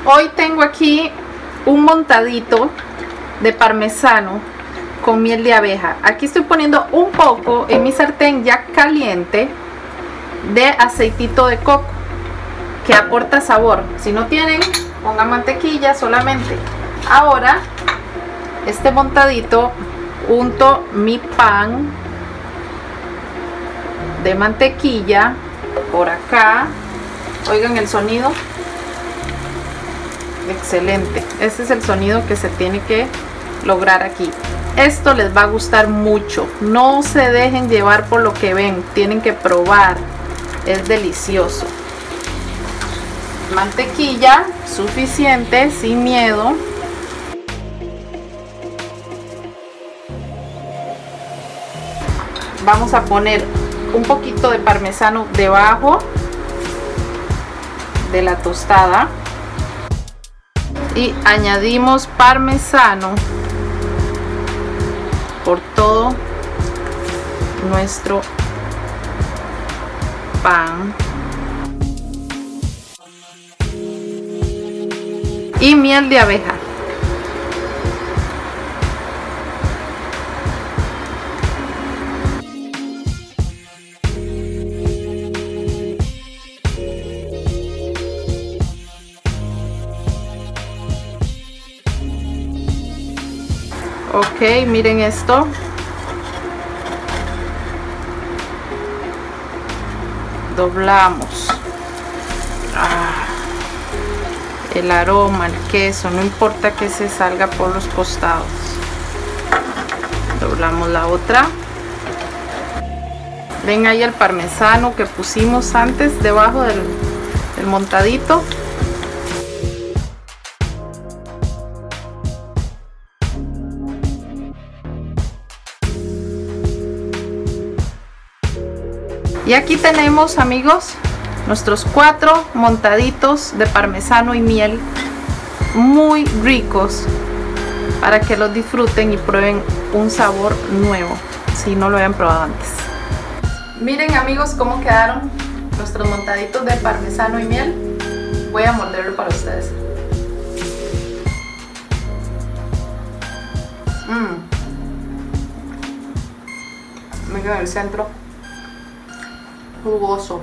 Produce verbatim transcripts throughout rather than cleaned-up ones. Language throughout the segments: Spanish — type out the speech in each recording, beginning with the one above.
Hoy tengo aquí un montadito de parmesano con miel de abeja. Aquí estoy poniendo un poco en mi sartén ya caliente de aceitito de coco que aporta sabor. Si no tienen, pongan mantequilla solamente. Ahora este montadito unto mi pan de mantequilla por acá. Oigan el sonido, excelente. Este es el sonido que se tiene que lograr aquí. Esto les va a gustar mucho, no se dejen llevar por lo que ven, tienen que probar, es delicioso. Mantequilla suficiente, sin miedo. Vamos a poner un poquito de parmesano debajo de la tostada y añadimos parmesano por todo nuestro pan y miel de abeja. Ok, miren esto. Doblamos. Ah, el aroma, el queso, no importa que se salga por los costados. Doblamos la otra. Ven ahí el parmesano que pusimos antes debajo del, del montadito. Y aquí tenemos, amigos, nuestros cuatro montaditos de parmesano y miel muy ricos para que los disfruten y prueben un sabor nuevo si no lo habían probado antes. Miren, amigos, cómo quedaron nuestros montaditos de parmesano y miel. Voy a morderlo para ustedes. Mmm. Me quedo en el centro. Jugoso,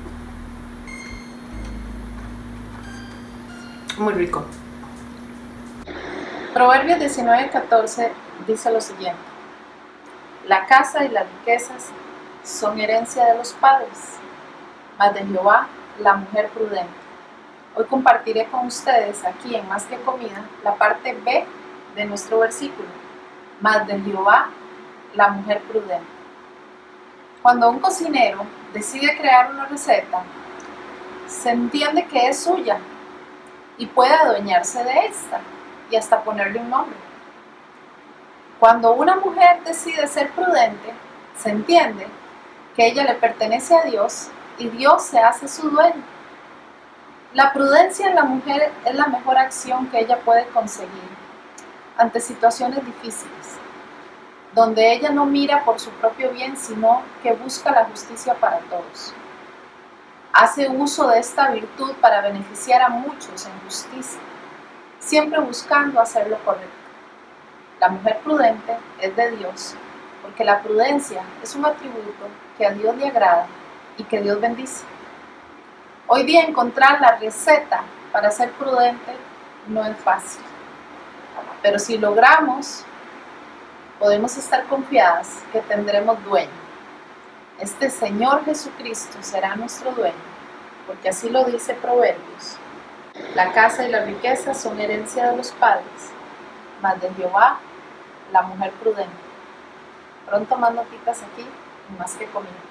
muy rico. Proverbios diecinueve catorce dice lo siguiente: la casa y las riquezas son herencia de los padres, mas de Jehová la mujer prudente. Hoy compartiré con ustedes aquí en Más que Comida la parte B de nuestro versículo: mas de Jehová la mujer prudente. Cuando un cocinero decide crear una receta, se entiende que es suya y puede adueñarse de esta y hasta ponerle un nombre. Cuando una mujer decide ser prudente, se entiende que ella le pertenece a Dios y Dios se hace su dueño. La prudencia en la mujer es la mejor acción que ella puede conseguir ante situaciones difíciles, donde ella no mira por su propio bien, sino que busca la justicia para todos. Hace uso de esta virtud para beneficiar a muchos en justicia, siempre buscando hacer lo correcto. La mujer prudente es de Dios, porque la prudencia es un atributo que a Dios le agrada y que Dios bendice. Hoy día encontrar la receta para ser prudente no es fácil, pero si logramos, podemos estar confiadas que tendremos dueño. Este Señor Jesucristo será nuestro dueño, porque así lo dice Proverbios. La casa y la riqueza son herencia de los padres, mas de Jehová la mujer prudente. Pronto más notitas aquí en Más que Comida.